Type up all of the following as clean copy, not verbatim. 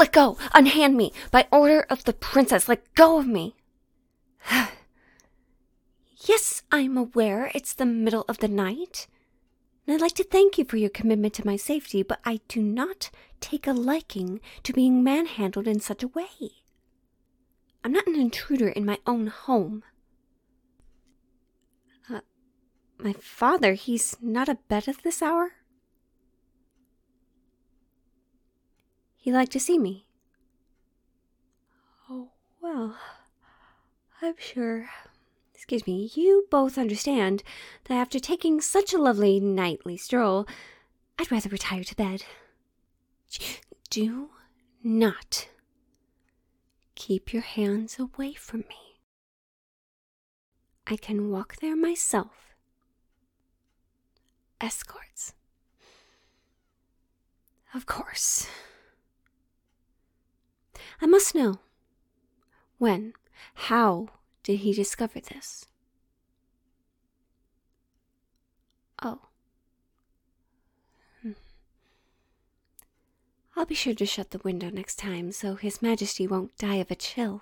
Let go! Unhand me! By order of the princess, let go of me! Yes, I'm aware it's the middle of the night, and I'd like to thank you for your commitment to my safety, but I do not take a liking to being manhandled in such a way. I'm not an intruder in my own home. My father, he's not abed at this hour? He'd like to see me. Oh, well, I'm sure. Excuse me, you both understand that after taking such a lovely nightly stroll, I'd rather retire to bed. Do not keep your hands away from me. I can walk there myself. Escorts. Of course. I must know. When, how did he discover this? Oh. I'll be sure to shut the window next time so His Majesty won't die of a chill.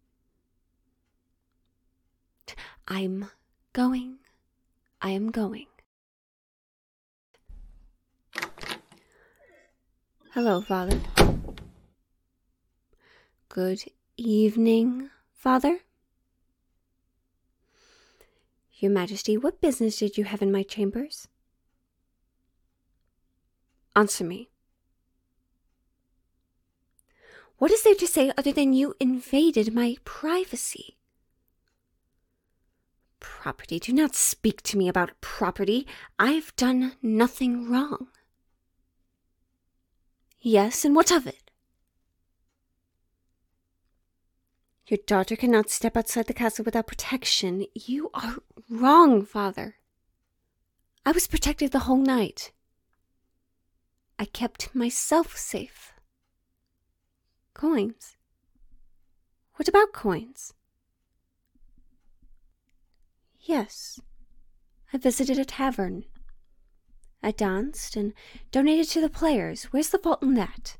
I am going. Hello, Father. Good evening, Father. Your Majesty, what business did you have in my chambers? Answer me. What is there to say other than you invaded my privacy? Property. Do not speak to me about property. I've done nothing wrong. Yes, and what of it? Your daughter cannot step outside the castle without protection. You are wrong, Father. I was protected the whole night. I kept myself safe. Coins. What about coins? Yes, I visited a tavern. I danced and donated to the players. Where's the fault in that?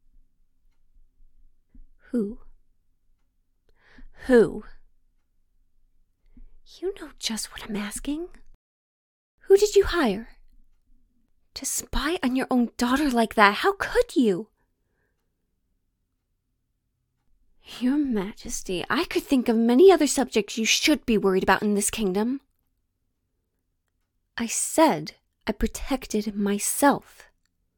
Who? You know just what I'm asking. Who did you hire? To spy on your own daughter like that, how could you? Your Majesty, I could think of many other subjects you should be worried about in this kingdom. I said I protected myself.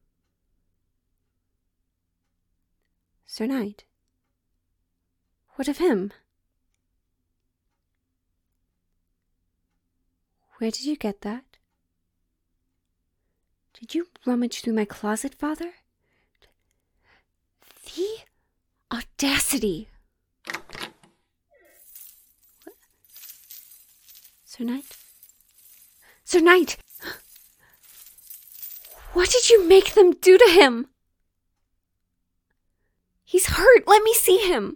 Sir Knight, what of him? Where did you get that? Did you rummage through my closet, Father? The audacity! What? Sir Knight? Sir Knight! What did you make them do to him? He's hurt. Let me see him.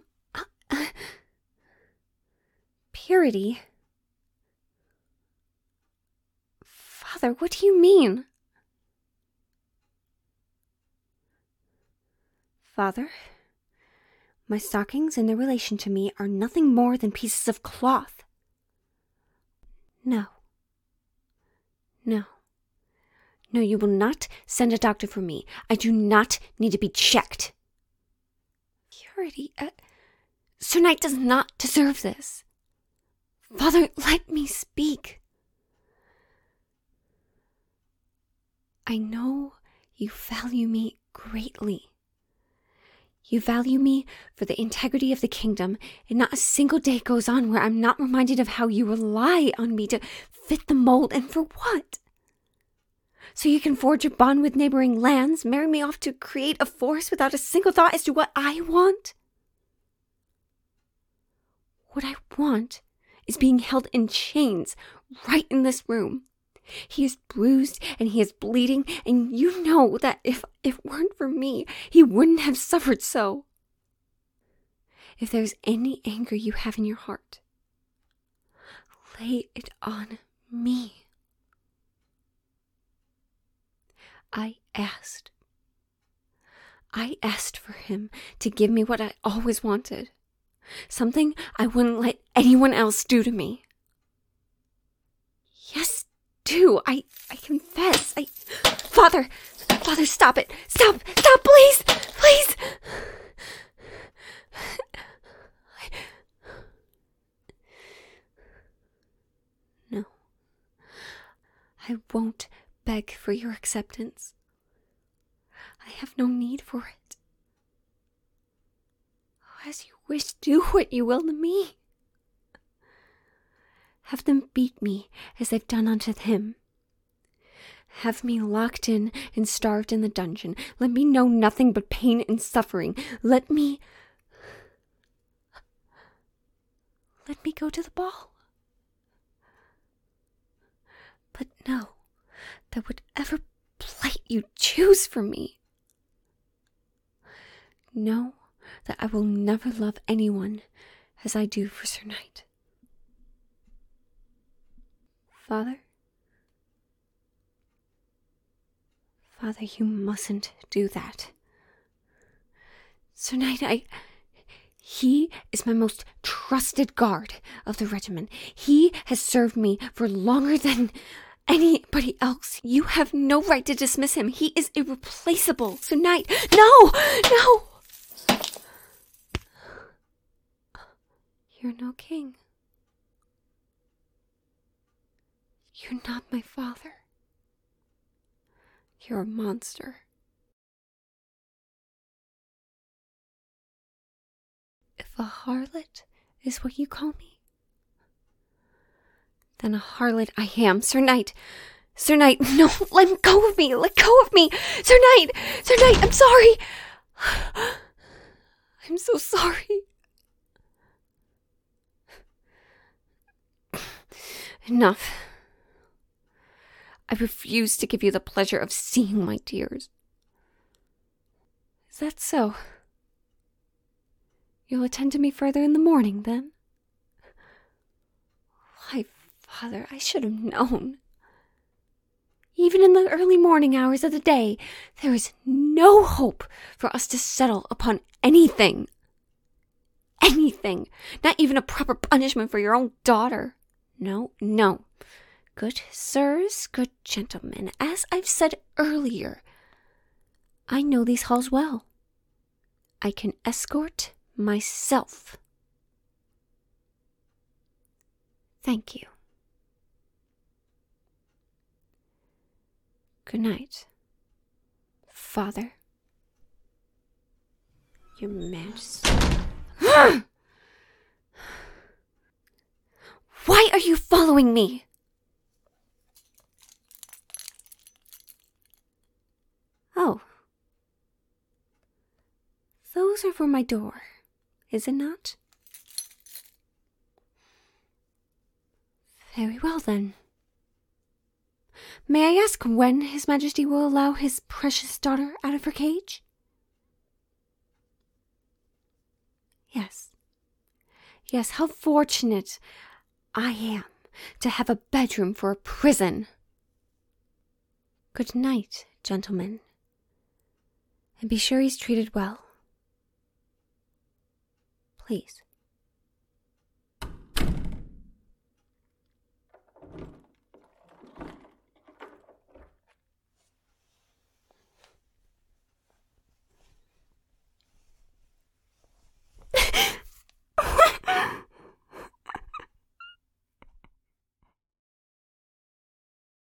Purity. Father, what do you mean? Father, my stockings in their relation to me are nothing more than pieces of cloth. No, you will not send a doctor for me. I do not need to be checked. Purity, Sir Knight does not deserve this. Father, let me speak. I know you value me greatly. You value me for the integrity of the kingdom, and not a single day goes on where I'm not reminded of how you rely on me to fit the mold, and for what? So you can forge a bond with neighboring lands, marry me off to create a force without a single thought as to what I want? What I want is being held in chains right in this room. He is bruised and he is bleeding, and you know that if it weren't for me, he wouldn't have suffered so. If there's any anger you have in your heart, lay it on me. I I asked for him to give me what I always wanted. Something I wouldn't let anyone else do to me. Yes, do. I confess. Father, stop it. Stop, please, please. No, I won't beg for your acceptance. I have no need for it. As you wish, do what you will to me. Have them beat me as they've done unto him. Have me locked in and starved in the dungeon. Let me know nothing but pain and suffering. Let me go to the ball. But know that whatever plight you choose for me, know that I will never love anyone as I do for Sir Knight. Father, you mustn't do that. Sir Knight, he is my most trusted guard of the regiment. He has served me for longer than anybody else. You have no right to dismiss him. He is irreplaceable. Sir Knight, no! You're no king. You're not my father. You're a monster. If a harlot is what you call me, then a harlot I am. Sir Knight, no, let go of me. Let go of me. Sir Knight, I'm sorry. I'm so sorry. Enough. I refuse to give you the pleasure of seeing my tears. Is that so? You'll attend to me further in the morning, then? Why, Father, I should have known. Even in the early morning hours of the day, there is no hope for us to settle upon anything. Anything. Not even a proper punishment for your own daughter. No. Good sirs, good gentlemen, as I've said earlier, I know these halls well. I can escort myself. Thank you. Good night, Father. Your Majesty. Why are you following me? Oh. Those are for my door, is it not? Very well, then. May I ask when His Majesty will allow his precious daughter out of her cage? Yes, how fortunate I am to have a bedroom for a prison. Good night, gentlemen. And be sure he's treated well. Please.